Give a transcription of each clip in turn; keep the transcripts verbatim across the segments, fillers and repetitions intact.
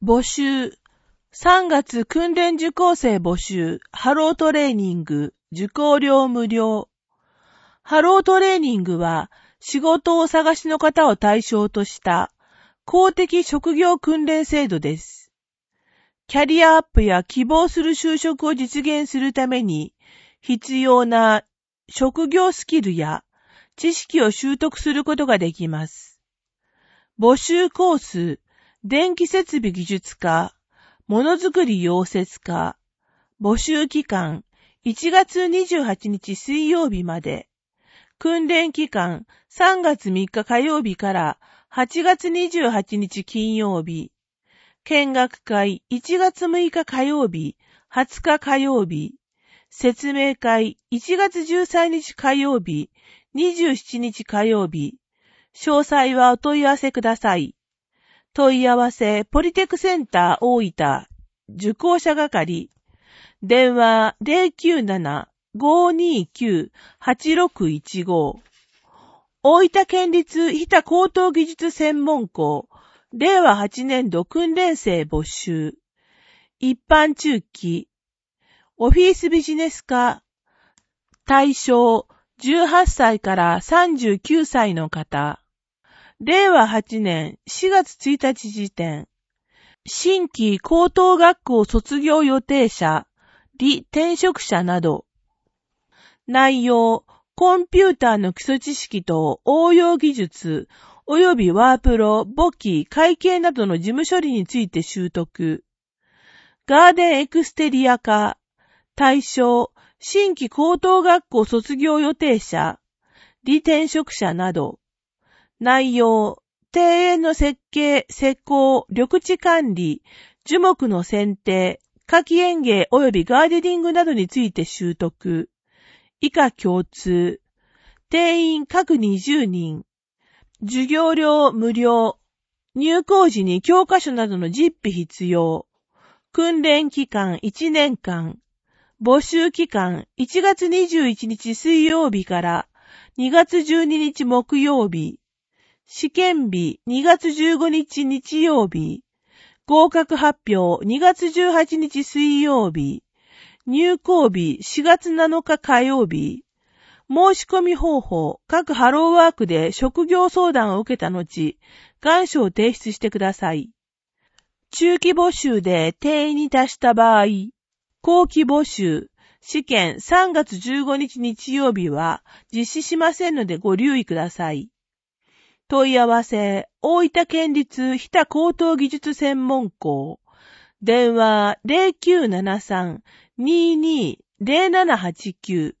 募集。さんがつ訓練受講生募集。ハロートレーニング。受講料無料。ハロートレーニングは仕事をお探しの方を対象とした公的職業訓練制度です。キャリアアップや希望する就職を実現するために必要な職業スキルや知識を習得することができます。募集コース、電気設備技術科、ものづくり溶接科。募集期間、いちがつにじゅうはちにち水曜日まで。訓練期間、さんがつみっか火曜日からはちがつにじゅうはちにち金曜日。見学会、いちがつむいか火曜日、はつか火曜日。説明会、いちがつじゅうさんにち火曜日、にじゅうしちにち火曜日。詳細はお問い合わせください。問い合わせ、ポリテクセンター大分、受講者係。電話 ゼロきゅうなな ごーにーきゅう はちろくいちご。大分県立日田高等技術専門校、れいわはちねんど訓練生募集。一般中期。オフィスビジネス科。対象、じゅうはっさいからさんじゅうきゅうさいの方。れいわはちねんしがつついたち時点。新規高等学校卒業予定者、離転職者など。内容、コンピューターの基礎知識と応用技術、及びワープロ、簿記、会計などの事務処理について習得。ガーデンエクステリア科。対象、新規高等学校卒業予定者、離転職者など。内容、庭園の設計、施工、緑地管理、樹木の剪定、花き園芸及びガーデニングなどについて習得。以下共通。定員各にじゅうにん。授業料無料。入校時に教科書などの実費必要。訓練期間いちねんかん。募集期間いちがつにじゅういちにち水曜日からにがつじゅうににち木曜日。試験日にがつじゅうごにち日曜日。合格発表にがつじゅうはちにち水曜日。入校日しがつなのか火曜日。申し込み方法、各ハローワークで職業相談を受けた後、願書を提出してください。中期募集で定員に達した場合、後期募集、試験さんがつじゅうごにち日曜日は実施しませんのでご留意ください。問い合わせ、大分県立日田高等技術専門校。電話 ゼロきゅうななさん にーにー ゼロななはちきゅう。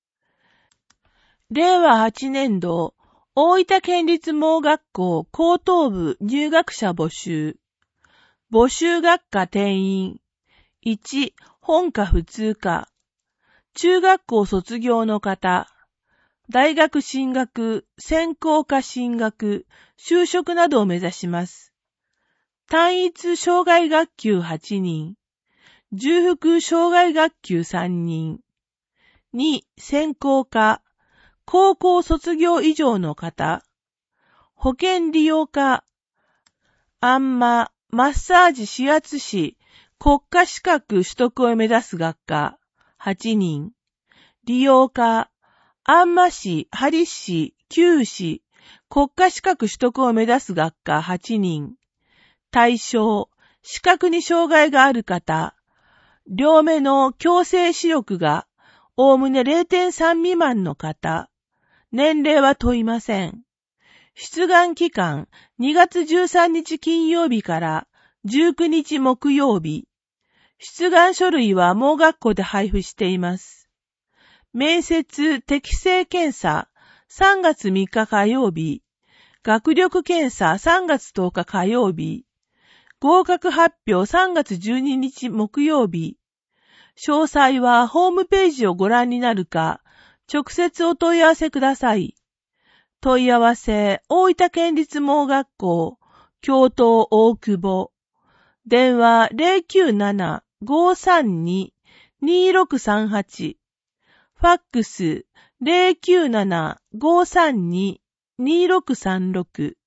れいわはちねんど、大分県立盲学校高等部入学者募集。募集学科定員。いち、本科普通科。中学校卒業の方。大学進学、専攻科進学、就職などを目指します。単一障害学級はちにん。重複障害学級さんにん。に、専攻科。高校卒業以上の方。保険利用科。あんま、マッサージ指圧師、国家資格取得を目指す学科。はちにん。利用科。あんま師、針師、灸師、国家資格取得を目指す学科はちにん。対象、視覚に障害がある方。両目の矯正視力がおおむね れいてんさん 未満の方。年齢は問いません。出願期間にがつじゅうさんにち金曜日からじゅうくにち木曜日。出願書類は盲学校で配布しています。面接適性検査さんがつみっか火曜日。学力検査さんがつとおか火曜日。合格発表さんがつじゅうににち木曜日。詳細はホームページをご覧になるか、直接お問い合わせください。問い合わせ、大分県立盲学校、教頭大久保。電話 ゼロきゅうなな ごーさんに にーろくさんはち。ファックス ゼロきゅうなな ごーさんに にーろくさんろく。